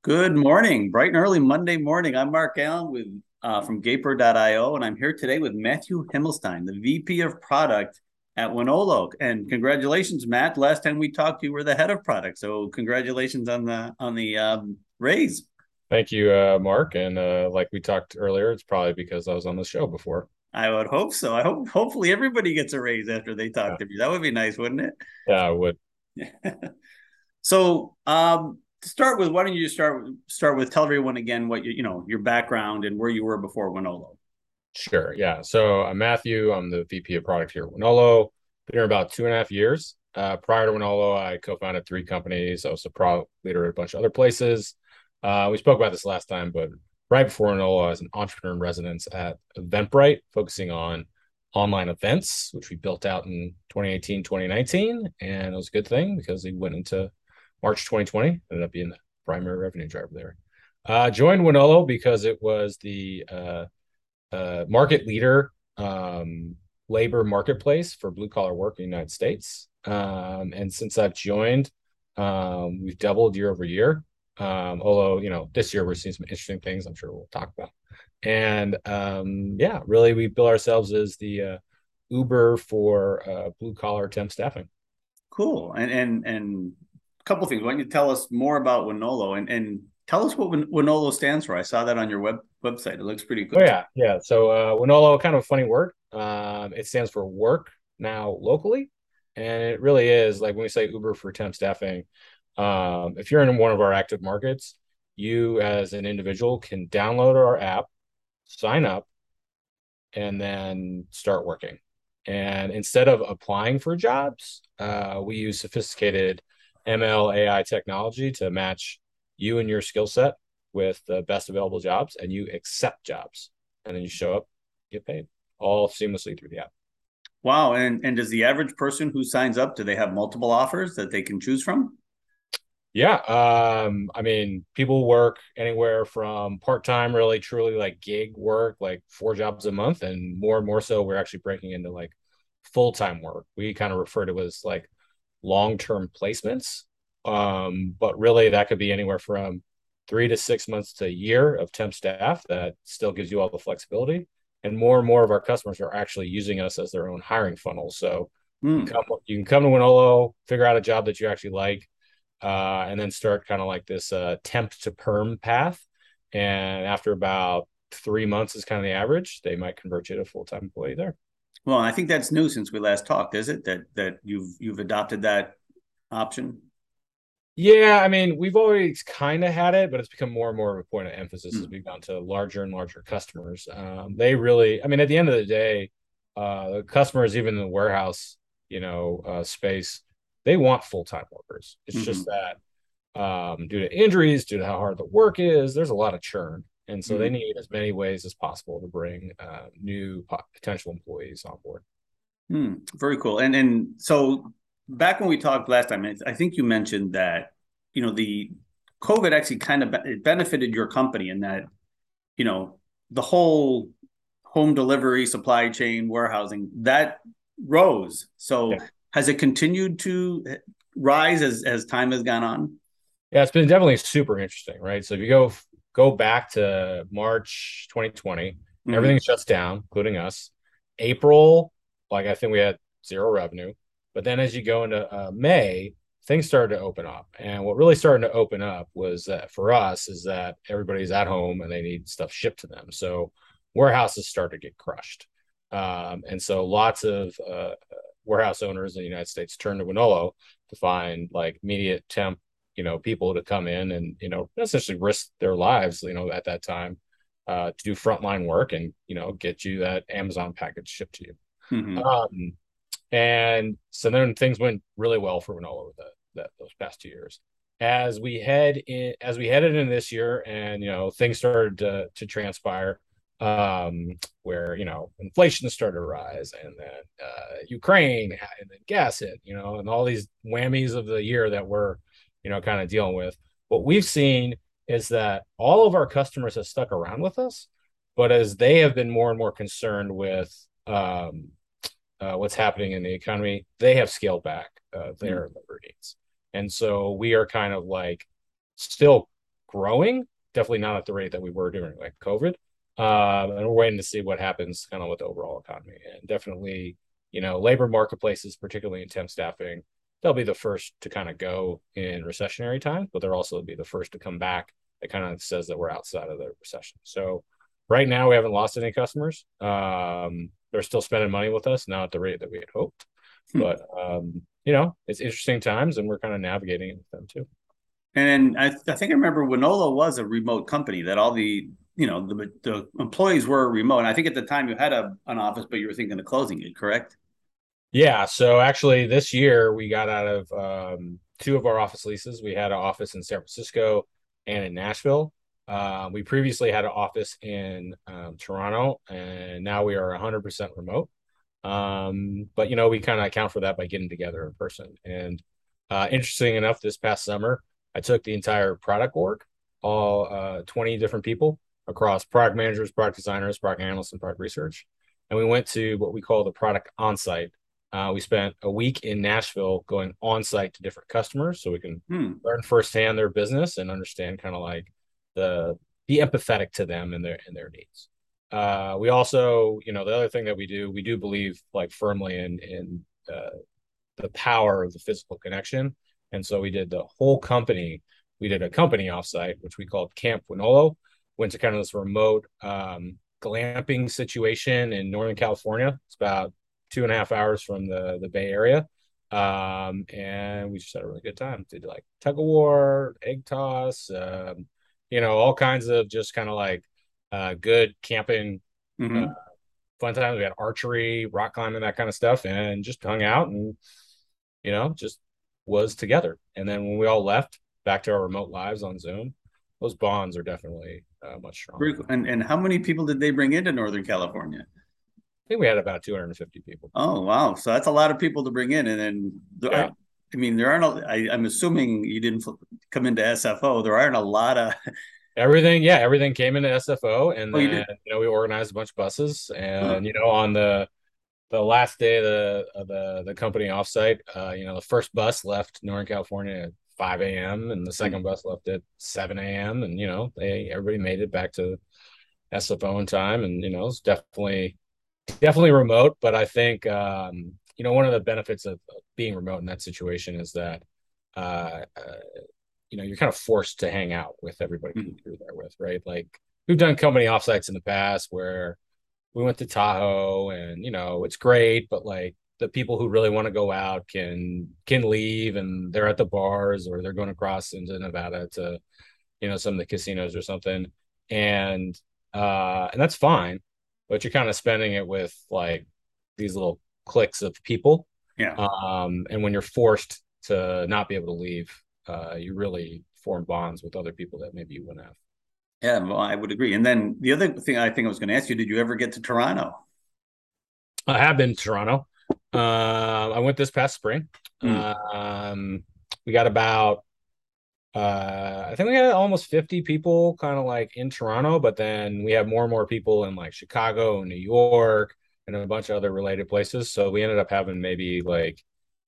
Good morning, bright and early Monday morning. I'm Mark Allen with from Gaper.io, and I'm here today with Matthew Himmelstein, the VP of Product at Winolo. And congratulations, Matt. Last time we talked, you were the head of product, so congratulations on the raise. Thank you, Mark. And like we talked earlier, it's probably because I was on the show before. I would hope so. I hope hopefully everybody gets a raise after they talk Yeah, to me. That would be nice, wouldn't yeah, I would. it? So, to start with, why don't you start with tell everyone again what your background and where you were before Winolo. Sure. Yeah. So I'm Matthew. I'm the VP of product here at Winolo. Been here about 2.5 years. Prior to Winolo, I co-founded three companies. I was a product leader at a bunch of other places. We spoke about this last time, but right before Winolo, I was an entrepreneur in residence at Eventbrite, focusing on online events, which we built out in 2018, 2019. And it was a good thing because we went into March 2020, ended up being the primary revenue driver there. Joined Winolo because it was the market leader labor marketplace for blue collar work in the United States. And since I've joined, we've doubled year over year. Although, this year we're seeing some interesting things I'm sure we'll talk about. And yeah, really, we bill ourselves as the Uber for blue collar temp staffing. Cool. And a couple of things. Why don't you tell us more about Winolo and tell us what Winolo stands for? I saw that on your website. It looks pretty Oh good. yeah, yeah. So Winolo, kind of a funny word. It stands for work now locally, and it really is like when we say Uber for temp staffing. If you're in one of our active markets, you as an individual can download our app, sign up, and then start working. And instead of applying for jobs, we use sophisticated ML AI technology to match you and your skill set with the best available jobs, and you accept jobs, and then you show up, get paid, all seamlessly through the app. Wow. And does the average person who signs up, do they have multiple offers that they can choose from? Yeah, I mean, people work anywhere from part-time, really truly like gig work, like 4 jobs a month, and more so, we're actually breaking into like full-time work. We kind of refer to it as like long-term placements. But really that could be anywhere from 3 to 6 months to a year of temp staff that still gives you all the flexibility. And more of our customers are actually using us as their own hiring funnel. So Hmm. you can come to Winolo, figure out a job that you actually like, and then start kind of like this temp to perm path. And after about 3 months is kind of the average, they might convert you to a full-time employee there. Well, I think that's new since we last talked, is it? That you've adopted that option? Yeah, I mean, we've always kind of had it, but it's become more and more of a point of emphasis as Hmm. we've gone to larger and larger customers. They really, I mean, at the end of the day, the customers, even in the warehouse, space, they want full-time workers. It's just Hmm. that due to injuries, due to how hard the work is, there's a lot of churn. And so they Hmm. need as many ways as possible to bring new potential employees on board. Hmm. Very cool. And so back when we talked last time, I think you mentioned that the COVID actually kind of it benefited your company in that you know the whole home delivery, supply chain, warehousing that rose. So Yeah. has it continued to rise as time has gone on? Yeah, it's been definitely super interesting, right? So if you go back to March 2020, Hmm. everything shuts down, including us. April, like I think we had zero revenue. But then as you go into May, things started to open up. And what really started to open up was that for us is that everybody's at home and they need stuff shipped to them. So warehouses start to get crushed. And so lots of warehouse owners in the United States turn to Winolo to find like immediate temp people to come in and, essentially risk their lives, at that time, to do frontline work and, get you that Amazon package shipped to you. Hmm. Um, and so then things went really well for Winolo with those past 2 years. As we headed in this year and, things started to transpire, where, inflation started to rise and then Ukraine and then gas hit, and all these whammies of the year that we're, kind of dealing with. What we've seen is that all of our customers have stuck around with us, but as they have been more and more concerned with what's happening in the economy, they have scaled back their labor needs. And so we are kind of like still growing, definitely not at the rate that we were during like COVID. And we're waiting to see what happens kind of with the overall economy. And definitely, labor marketplaces, particularly in temp staffing, they'll be the first to kind of go in recessionary times, but they'll also be the first to come back. It kind of says that we're outside of the recession. So right now we haven't lost any customers. They're still spending money with us, not at the rate that we had hoped. Hmm. But it's interesting times, and we're kind of navigating it with them too. And I think I remember Winolo was a remote company that all the employees were remote. And I think at the time you had an office, but you were thinking of closing it, correct? Yeah. So actually, this year we got out of two of our office leases. We had an office in San Francisco and in Nashville. We previously had an office in Toronto, and now we are 100% remote. But we kind of account for that by getting together in person. And interesting enough, this past summer, I took the entire product org, all 20 different people across product managers, product designers, product analysts, and product research. And we went to what we call the product onsite. We spent a week in Nashville going on site to different customers so we can learn firsthand their business and understand kind of like be empathetic to them and their needs. We also, the other thing that we do believe like firmly in the power of the physical connection. And so we did the whole company. We did a company offsite, which we called Camp Winolo. Went to kind of this remote glamping situation in Northern California. It's about 2.5 hours from the Bay Area. And we just had a really good time. Did like tug of war, egg toss, all kinds of just kind of like good camping, fun times. We had archery, rock climbing, that kind of stuff, and just hung out and, just was together. And then when we all left back to our remote lives on Zoom, those bonds are definitely much stronger. And how many people did they bring into Northern California? I think we had about 250 people. Oh, wow. So that's a lot of people to bring in. And then, yeah. I mean, there aren't, I'm assuming you didn't come into SFO. There aren't a lot of. Everything came into SFO. And then, we organized a bunch of buses. And, on the last day of the company offsite, the first bus left Northern California at 5 a.m. and the second bus left at 7 a.m. And, everybody made it back to SFO in time. And, it's definitely remote, but I think one of the benefits of being remote in that situation is that you're kind of forced to hang out with everybody you're there with, right? Like we've done company offsites in the past where we went to Tahoe and it's great, but like the people who really want to go out can leave and they're at the bars or they're going across into Nevada to some of the casinos or something, and that's fine. But you're kind of spending it with like these little cliques of people. Yeah. And when you're forced to not be able to leave, you really form bonds with other people that maybe you wouldn't have. Yeah, well, I would agree. And then the other thing I think I was going to ask you, did you ever get to Toronto? I have been to Toronto. I went this past spring. We got about I think we had almost 50 people kind of like in Toronto, but then we have more and more people in like Chicago and New York and a bunch of other related places. So we ended up having maybe like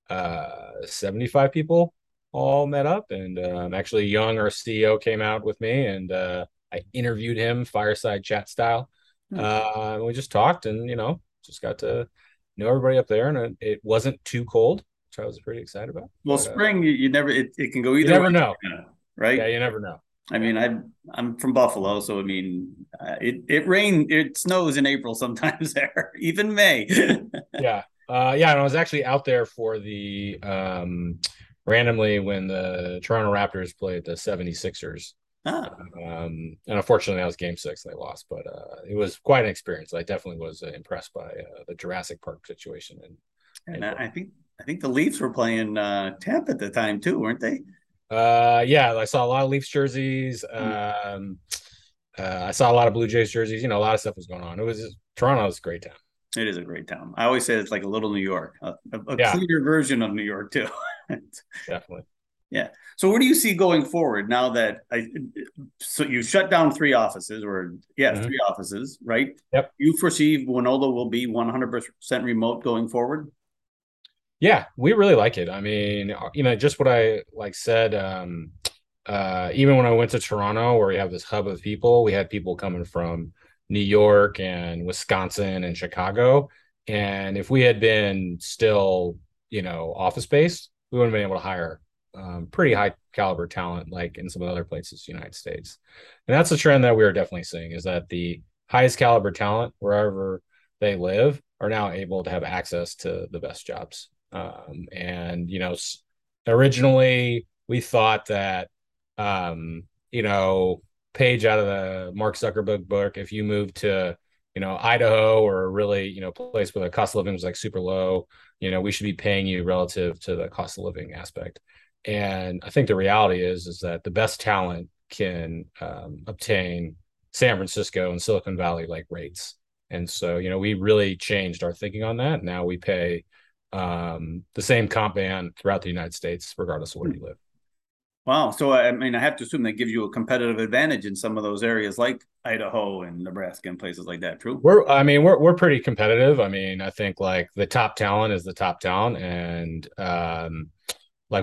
75 people all met up. And actually Young, our CEO, came out with me and I interviewed him fireside chat style. We just talked and, just got to know everybody up there, and it wasn't too cold, which I was pretty excited about. Well, spring, you never, it can go either way. You never way, know. Right? Yeah, you never know. I mean, I'm from Buffalo, so I mean, it snows in April sometimes there, even May. Yeah. And I was actually out there for the randomly when the Toronto Raptors played the 76ers. And unfortunately, that was game 6. They lost, but it was quite an experience. I definitely was impressed by the Jurassic Park situation. And I think the Leafs were playing Tampa at the time too, weren't they? I saw a lot of Leafs jerseys. I saw a lot of Blue Jays jerseys. A lot of stuff was going on. Toronto was a great town. It is a great town. I always say it's like a little New York, a cleaner version of New York too. Definitely. Yeah. So where do you see going forward now that so you shut down 3 offices 3 offices, right? Yep. You foresee Winolo will be 100% remote going forward? Yeah, we really like it. I mean, just what I said even when I went to Toronto, where we have this hub of people, we had people coming from New York and Wisconsin and Chicago. And if we had been still, office based, we wouldn't have been able to hire pretty high caliber talent like in some of the other places in the United States. And that's a trend that we are definitely seeing, is that the highest caliber talent, wherever they live, are now able to have access to the best jobs. And, originally we thought that, page out of the Mark Zuckerberg book, if you move to, Idaho, or a really, place where the cost of living was like super low, we should be paying you relative to the cost of living aspect. And I think the reality is that the best talent can obtain San Francisco and Silicon Valley like rates. And so, we really changed our thinking on that. Now we pay the same comp band throughout the United States, regardless of where you live. Wow. So, I mean, I have to assume that gives you a competitive advantage in some of those areas like Idaho and Nebraska and places like that. True. We're pretty competitive. I mean, I think like the top talent is the top talent, and like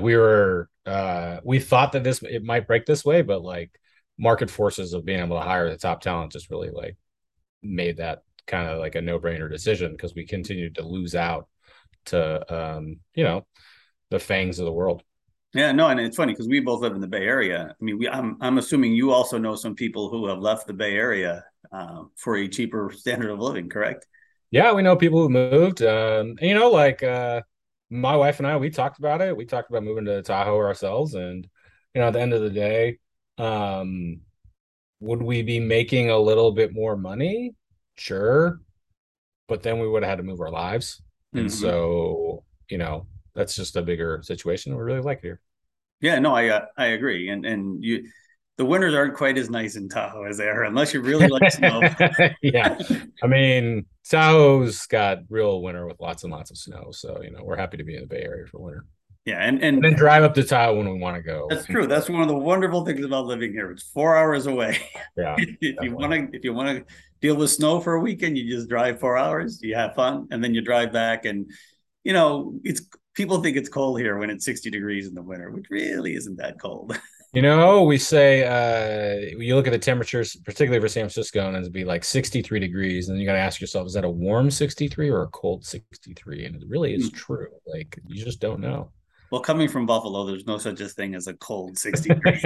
we thought that it might break this way, but like market forces of being able to hire the top talent just really like made that kind of like a no-brainer decision, because we continued to lose out to the fangs of the world. Yeah, no, and it's funny because we both live in the Bay Area. I mean, I'm assuming you also know some people who have left the Bay Area for a cheaper standard of living, correct? Yeah, we know people who moved. Like my wife and I, we talked about it. We talked about moving to Tahoe ourselves, and at the end of the day, um, would we be making a little bit more money? Sure, but then we would have had to move our lives, and Mm-hmm. so that's just a bigger situation. We really like it here. Yeah, no, I agree, and the winters aren't quite as nice in Tahoe as they are unless you really like snow. Yeah. I mean, Tahoe's got real winter with lots and lots of snow. So, we're happy to be in the Bay Area for winter. Yeah, And and then drive up to Tahoe when we want to go. that's true. That's one of the wonderful things about living here. It's 4 hours away. Yeah, definitely. If you want to deal with snow for a weekend, you just drive 4 hours. You have fun, and then you drive back. And it's people think it's cold here when it's 60 degrees in the winter, which really isn't that cold. We say you look at the temperatures, particularly for San Francisco, and it'd be like 63 degrees. And then you got to ask yourself, is that a warm 63 or a cold 63? And it really is true. Like, you just don't know. Well, coming from Buffalo, there's no such a thing as a cold 63.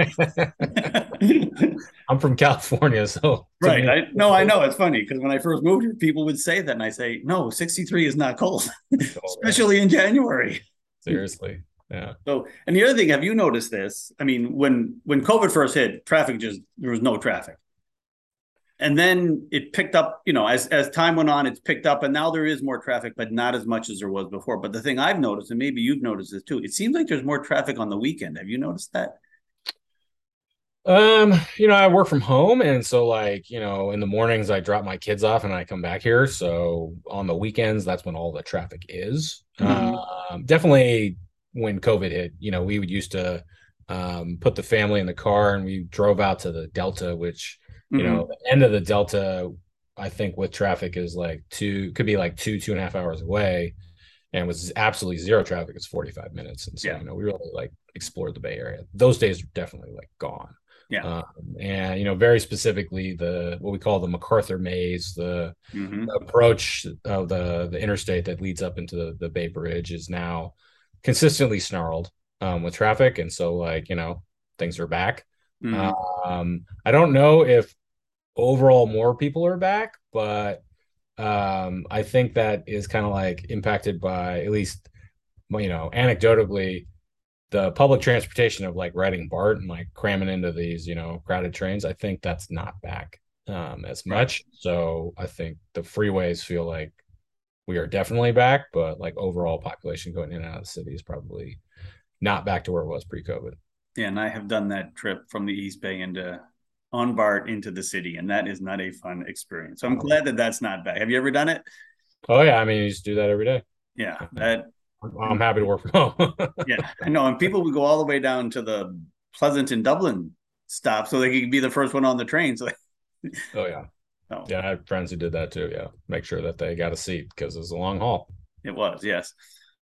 I'm from California, so to Right. me, I know it's funny because when I first moved here, people would say that, and I say, no, 63 is not cold, cold, right? especially in January. Seriously. Yeah. So, and the other thing, have you noticed this? I mean, when COVID first hit, there was no traffic, and then it picked up. As time went on, it's picked up, and now there is more traffic, but not as much as there was before. But the thing I've noticed, and maybe you've noticed this too, it seems like there's more traffic on the weekend. Have you noticed that? I work from home, and so like, in the mornings I drop my kids off and I come back here. So on the weekends, that's when all the traffic is. Mm-hmm. Definitely when COVID hit, we would used to put the family in the car and we drove out to the Delta, which, Mm-hmm. the end of the Delta, I think with traffic is like could be like 2.5 hours away, and with absolutely zero traffic, it's 45 minutes. And so, Yeah. we really like explored the Bay Area. Those days are definitely like gone. Yeah. Um, and very specifically the what we call the MacArthur Maze, the Mm-hmm. approach of the interstate that leads up into the Bay Bridge is now consistently snarled with traffic, and so like things are back. Mm-hmm. I don't know if overall more people are back, but I think that is kind of like impacted by, at least anecdotally, the public transportation of like riding BART and like cramming into these, crowded trains. I think that's not back as Right. much. So I think the freeways feel like we are definitely back, but like overall population going in and out of the city is probably not back to where it was pre-COVID. Yeah, and I have done that trip from the East Bay into on BART into the city, and that is not a fun experience. So I'm Um, glad that that's not back. Have you ever done it? oh yeah, I mean, you just do that every day. Yeah, that. I'm happy to work from home. Yeah, I know. And people would go all the way down to the Pleasanton Dublin stop so they could be the first one on the train. So, Oh yeah. no, Yeah, I have friends who did that too. Yeah. Make sure that they got a seat because it's a long haul. it was, yes.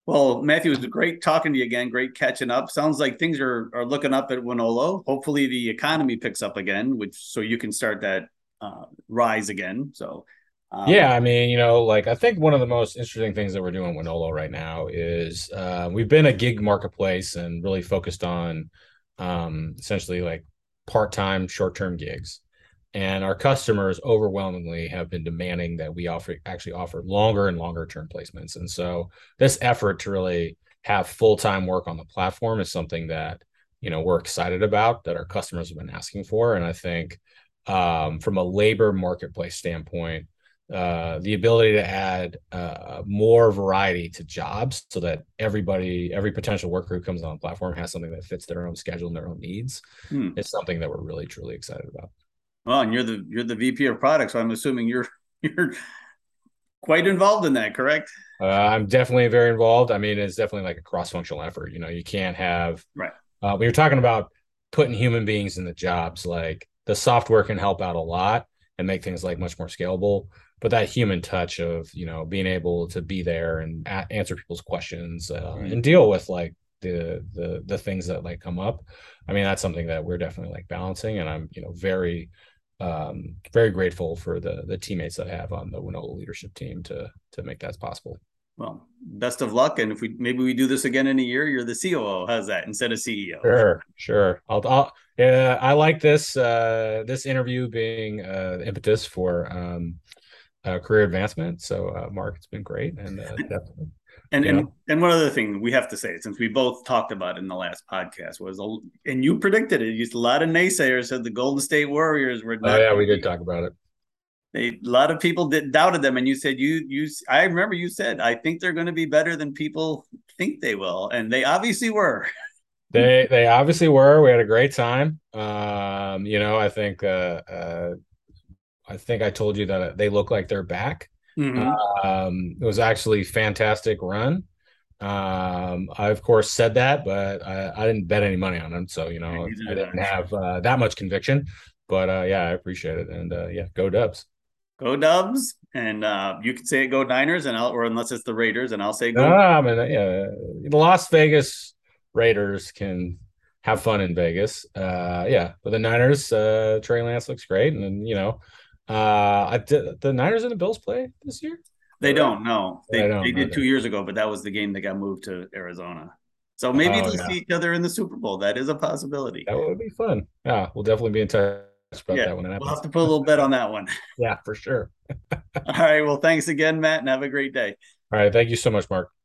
Well, Matthew, it was great talking to you again. Great catching up. Sounds like things are looking up at Winolo. Hopefully, the economy picks up again, which so you can start that rise again. So, Yeah, I mean, like I think one of the most interesting things that we're doing with Nolo right now is we've been a gig marketplace and really focused on essentially like part-time, short-term gigs. And our customers overwhelmingly have been demanding that we actually offer longer and longer term placements. And so this effort to really have full-time work on the platform is something that, we're excited about, that our customers have been asking for. And I think from a labor marketplace standpoint, the ability to add more variety to jobs so that every potential worker who comes on the platform has something that fits their own schedule and their own needs is something that we're really, truly excited about. well, and you're the VP of product, so I'm assuming you're quite involved in that, correct? I'm definitely very involved. I mean, it's definitely like a cross-functional effort. You can't have Right. when you're talking about putting human beings in the jobs, like the software can help out a lot and make things like much more scalable. But that human touch of, being able to be there and answer people's questions and deal with like the things that like come up. I mean, that's something that we're definitely like balancing. And I'm, very grateful for the teammates that I have on the Winolo leadership team to make that possible. Well, best of luck, and if we do this again in a year, you're the COO. How's that instead of CEO? Sure. Yeah, I like this interview being impetus for career advancement. So, Mark, it's been great, and definitely, And one other thing we have to say, since we both talked about it in the last podcast, was and you predicted it. A lot of naysayers said the Golden State Warriors were oh not. yeah, we did talk about it. A lot of people doubted them, and you said you. I remember you said I think they're going to be better than people think they will, and they obviously were. They obviously were. We had a great time. I think I told you that they look like they're back. Mm-hmm. It was actually a fantastic run. I of course said that, but I didn't bet any money on them, so I didn't have that much conviction. But yeah, I appreciate it, and yeah, go Dubs. Go Dubs, and you can say go Niners, or unless it's the Raiders, and I'll say go. I mean, yeah, the Las Vegas Raiders can have fun in Vegas. Yeah, but the Niners, Trey Lance looks great, and then the Niners and the Bills play this year. They don't. No, they did okay. 2 years ago, but that was the game that got moved to Arizona. So maybe they'll see each other in the Super Bowl. That is a possibility. That would be fun. Yeah, we'll definitely be in touch about that when it happens. We'll have to put a little bet on that one. Yeah, for sure. All right. Well, thanks again, Matt, and have a great day. All right. Thank you so much, Mark.